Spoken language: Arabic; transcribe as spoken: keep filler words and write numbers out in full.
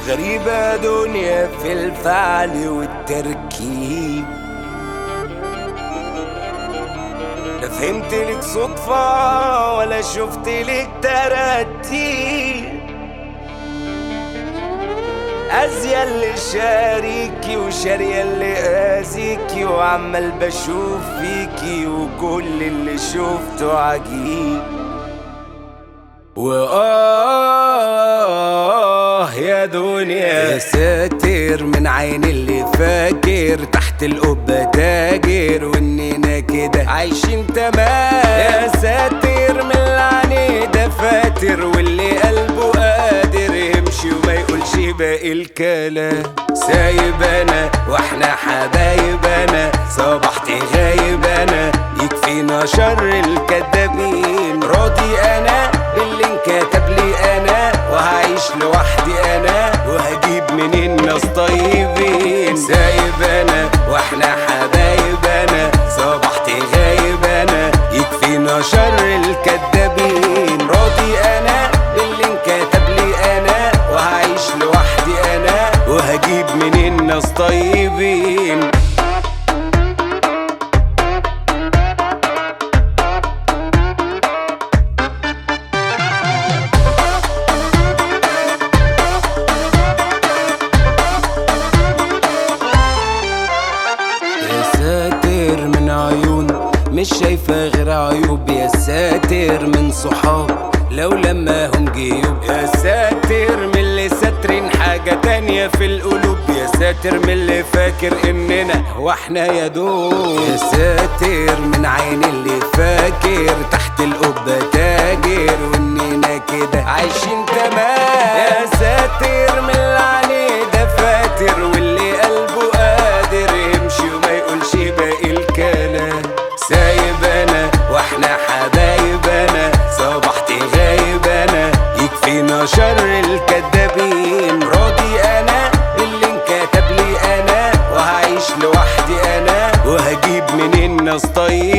غريبة دنيا في الفعل والتركيب، لا فهمت لك صدفة ولا شفت لك ترتيب. أزيا اللي شاريكي وشارية اللي قاسيكي، وعمال بشوف فيكي وكل اللي شفته عجيب. وآه يا دنيا يا ساتر من عين اللي فاكر تحت القبة تاجر، وإننا كده عايشين تمام. يا ساتر من العين ده فاتر، واللي قلبه قادر يمشي وما يقولش باقي الكلام. سايب انا واحنا حبايب، انا صبحت غايب، انا يكفينا شر الكدابين. راضي انا باللي انكتب لي انا، وهعيش لوحدي انا، وهجيب منين ناس طيبين. سايب انا واحنا حبايب، انا صبحت غايب، انا يكفينا شر الكدابين. راضي انا باللي انكتب لي انا، وهعيش لوحدي انا، وهجيب منين ناس طيبين. مش شايفة غير عيوب، يا ساتر من صحاب لو لماهم جيوب. يا ساتر من اللي ساترين حاجة تانية في القلوب. يا ساتر من اللي فاكر اننا واحنا يا دوب. يا ساتر من عين اللي فاكر تحت القبة تاجر، واننا كده عايشين تمام. يا ساتر من العين ده فاتر، واللي قلبه قادر يمشي وما يقولش باقي الكلام. سايب انا واحنا حبايب، انا صبحت غايب، انا يكفينا شر الكدابين. راضي انا باللي انكتب لي انا، وهعيش لوحدي انا، وهجيب منين ناس طيبين.